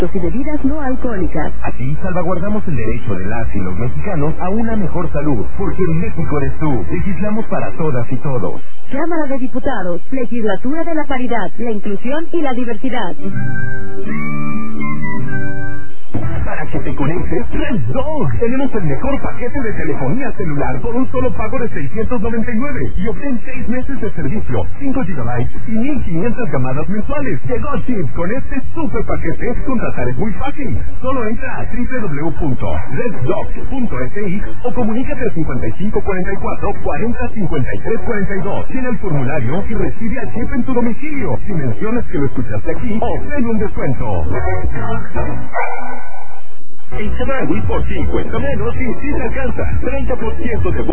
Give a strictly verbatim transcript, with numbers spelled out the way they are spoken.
y bebidas no alcohólicas. Así salvaguardamos el derecho de las y los mexicanos a una mejor salud, porque en México eres tú. Legislamos para todas y todos. Cámara de Diputados, Legislatura de la Paridad, la Inclusión y la Diversidad. Para que te conectes, Red Dog. Tenemos el mejor paquete de telefonía celular por un solo pago de seiscientos noventa y nueve y obtén seis meses de servicio, cinco gigabytes y mil quinientas llamadas mensuales. Llegó Chip. Con este super paquete, contratar es muy fácil. Solo entra a doble u doble u doble u punto red dog punto f x o comunícate al cincuenta y cinco cuarenta y cuatro cuarenta cincuenta y tres cuarenta y dos. Llena el formulario y recibe al chip en tu domicilio. Si mencionas que lo escuchaste aquí, obtén un descuento. En Chedraui por cincuenta menos y si te alcanza treinta por ciento de